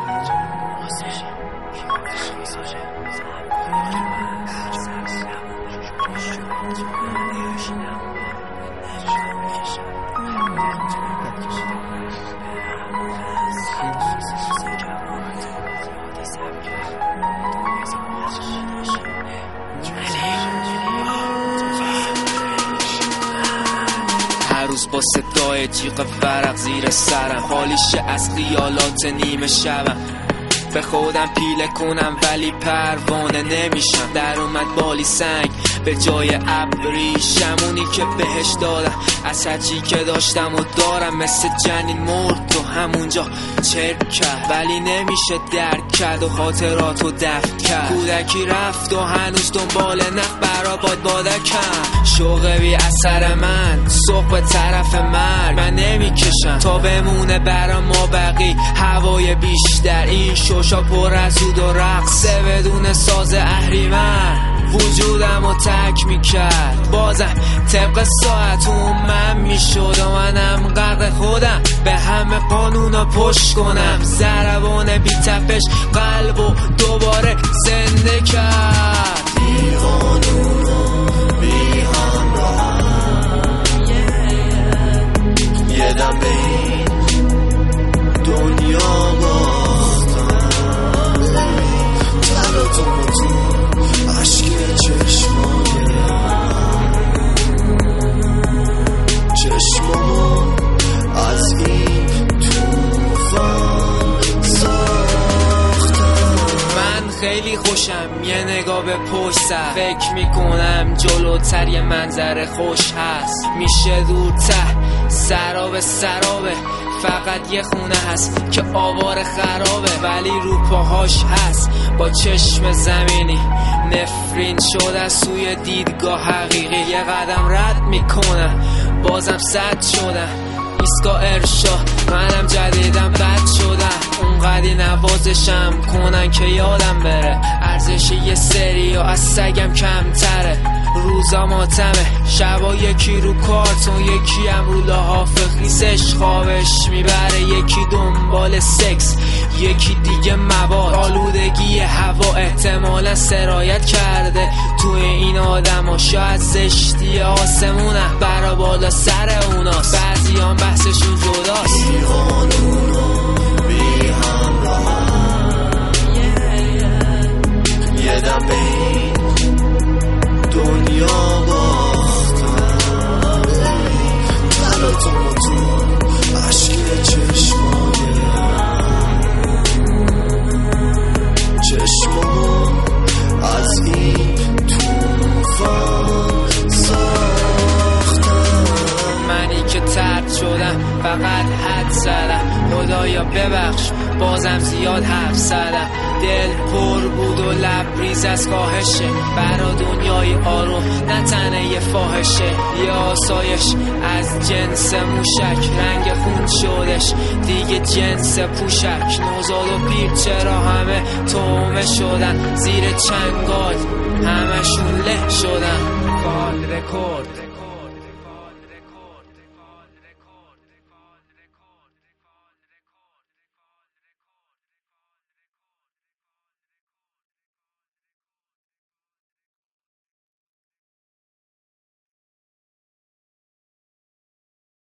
هر روز با صدای جیغ ورق زیر سرم خالیشه از خیالات نیمه شبم، به خودم پیله کنم ولی پروانه نمیشم. در اومد بالی سنگ به جای ابریشم، اونی که بهش دادم از هرچی که داشتم و دارم مثل جنین مرد تو همونجا چرک کرد، ولی نمیشه درک کرد و خاطراتو دفن کرد. کودکی رفت و هنوز دنبال نخ برا بادکم، شوق بی اثر من صبح به طرف مرگ من نمیکشم تا بمونه برا ما بقی هوای بیشتر. این شوشا پر از عود و رقصه بدون ساز اهریمن، وجودم رو تک میکرد بازم طبق ساعت من میشد و منم غرق خودم به همه قانونا پشت کنم. ضربان بی تپش قلب و دوباره زنده کرد، بی قانون و بی همراه یه دم به این دنیا باختم. تلاتون تو عشق چشمام از این توفان ساختم. من خیلی خوشم یه نگاه به پشت سر، فکر میکنم جلوتر یه منظر خوش هست. میشه دورتر سرابه فقط یه خونه هست که آوار خرابه ولی رو پاهاش هست با چشم زمینی نفرین شده از سوی دیدگاه حقیقی. یه قدم رد میکنم بازم صد شدم ایستگاه ارشاد، منم جدیدم بد شدم. اونقدی نوازشم کنن که یادم بره ارزش یه سری و از سگم کمتره. روزا ماتمه شبا یکی رو کارتون یکی هم رو لحاف خیسش خوابش میبره، یکی دنبال سکس یکی دیگه مواد. آلودگی هوا احتمالا سرایت کرده توی این آدم ها، شاید زشتی آسمونه برا بالا سر اوناست، بعضی هم بحثشون جداست. بی قانون و بی همراه یه دم به این دنیا باختم. تلاتون تو عشق چشمام از این توفان ساختم. منی که طرد شدم فقط حد زدم، خدایا ببخش بازم زیاد حرف زدم. دل پر بود و لبریز از خواهشه برا دنیای آروم نه تنه یه فاحشه. یه آسایش از جنس موشک رنگ خون شدش دیگه جنس پوشک. نوزاد و پیر چرا همه تومه شدن زیر چنگال همشون له شدن. کال رکورد